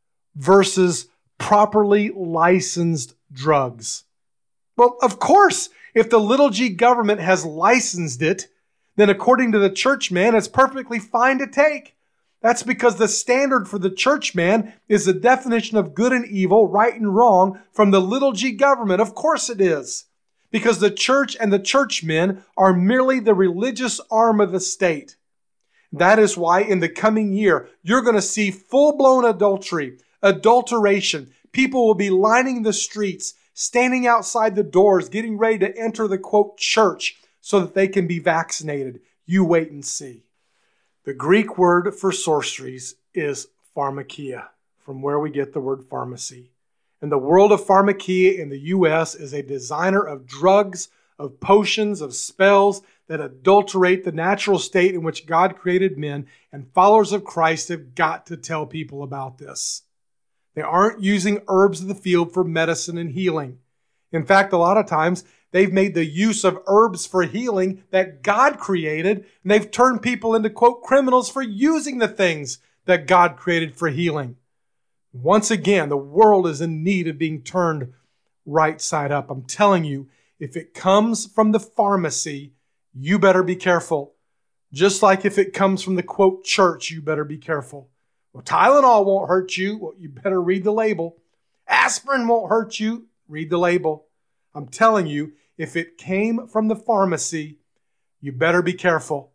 versus properly licensed drugs. Well, of course, if the little g government has licensed it, then according to the churchman, it's perfectly fine to take. That's because the standard for the churchman is the definition of good and evil, right and wrong from the little g government. Of course it is. Because the church and the churchmen are merely the religious arm of the state. That is why in the coming year, you're going to see full-blown adultery, adulteration. People will be lining the streets, standing outside the doors, getting ready to enter the, quote, church so that they can be vaccinated. You wait and see. The Greek word for sorceries is pharmakia, from where we get the word pharmacy. And the world of pharmakia in the U.S. is a designer of drugs, of potions, of spells that adulterate the natural state in which God created men, and followers of Christ have got to tell people about this. They aren't using herbs of the field for medicine and healing. In fact, a lot of times, they've made the use of herbs for healing that God created, and they've turned people into, quote, criminals for using the things that God created for healing. Once again, the world is in need of being turned right side up. I'm telling you, if it comes from the pharmacy, you better be careful. Just like if it comes from the, quote, church, you better be careful. Well, Tylenol won't hurt you. Well, you better read the label. Aspirin won't hurt you. Read the label. I'm telling you, if it came from the pharmacy, you better be careful.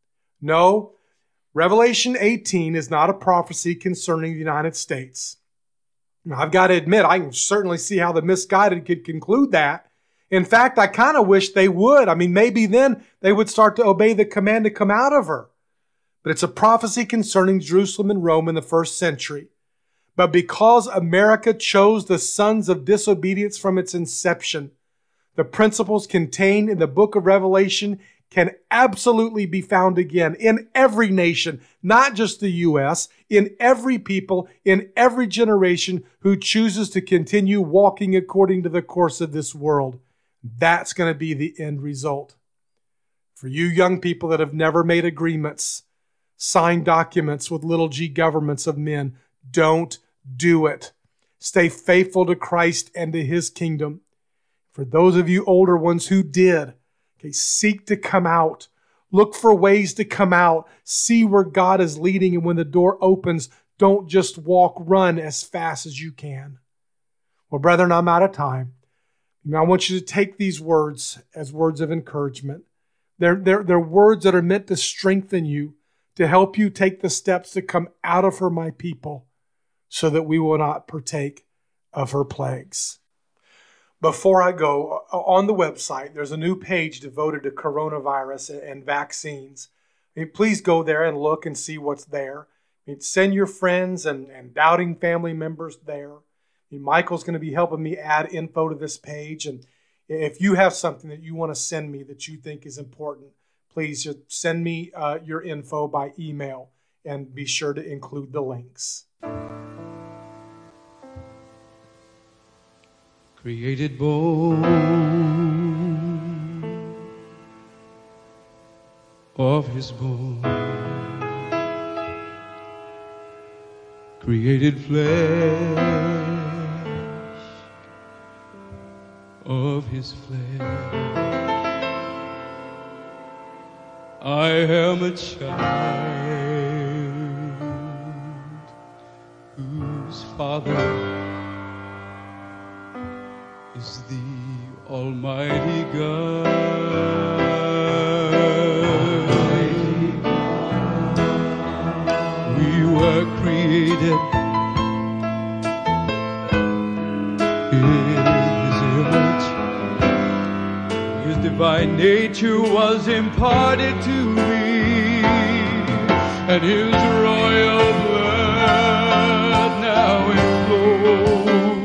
No, Revelation 18 is not a prophecy concerning the United States. Now, I've got to admit, I can certainly see how the misguided could conclude that. In fact, I kind of wish they would. I mean, maybe then they would start to obey the command to come out of her. But it's a prophecy concerning Jerusalem and Rome in the first century. But because America chose the sons of disobedience from its inception, the principles contained in the book of Revelation can absolutely be found again in every nation, not just the U.S., in every people, in every generation who chooses to continue walking according to the course of this world. That's going to be the end result. For you young people that have never made agreements, signed documents with little g governments of men, don't do it. Stay faithful to Christ and to his kingdom. For those of you older ones who did, okay, seek to come out. Look for ways to come out. See where God is leading, and when the door opens, don't just walk, run as fast as you can. Well, brethren, I'm out of time. Now, I want you to take these words as words of encouragement. They're words that are meant to strengthen you, to help you take the steps to come out of her, my people, so that we will not partake of her plagues. Before I go, on the website, there's a new page devoted to coronavirus and vaccines. Please go there and look and see what's there. Send your friends and doubting family members there. Michael's going to be helping me add info to this page. And if you have something that you want to send me that you think is important, please just send me your info by email and be sure to include the links. Created bone of his bone, created flesh of his flesh. I am a child whose father is the Almighty God. We were created in His image. His divine nature was imparted to me, and His royal blood now it flows.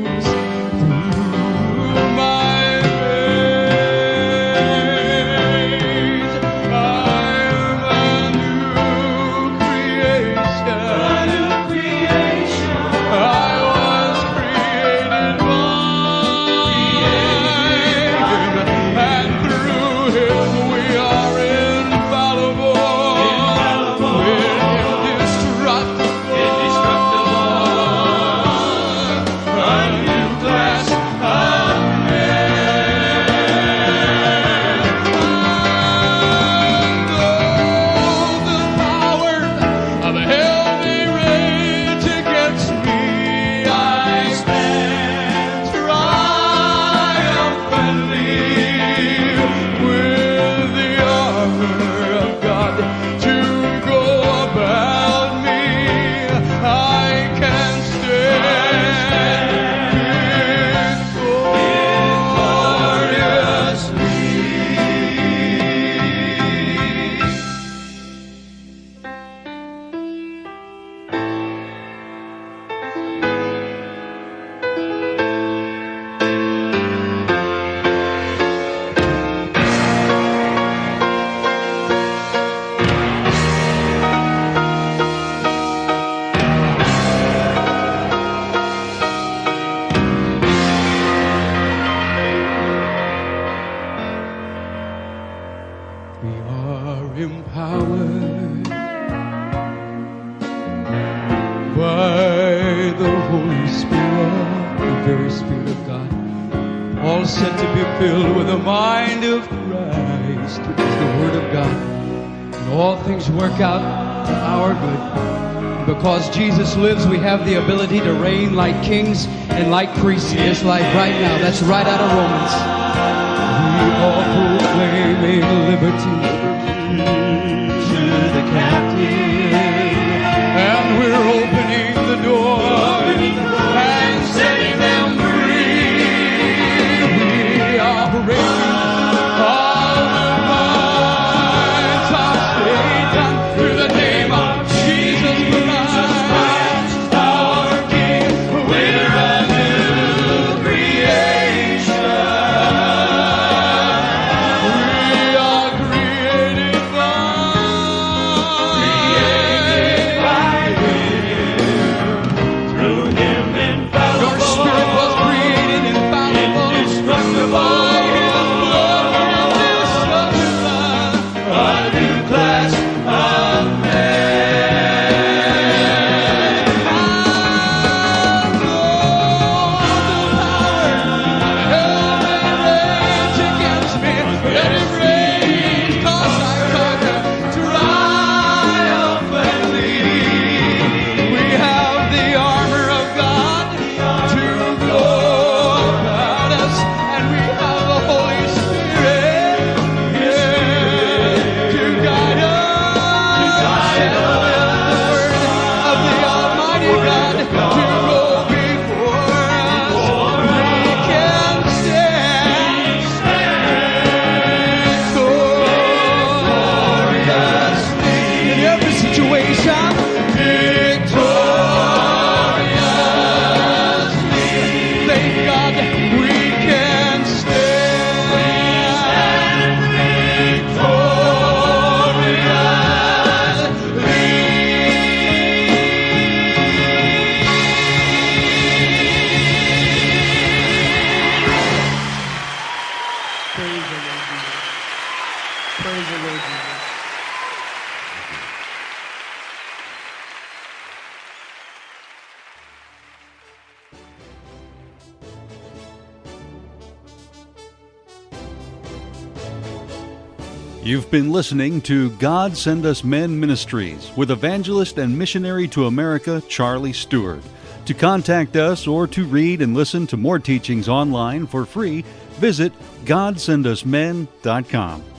Work out for our good. Because Jesus lives, we have the ability to reign like kings and like priests in this life right now. That's right out of Romans. We are proclaiming liberty to the captive, and we're opening the door and setting them free. We are breaking You've been listening to God Send Us Men Ministries with evangelist and missionary to America, Charlie Stewart. To contact us or to read and listen to more teachings online for free, visit GodSendUsMen.com.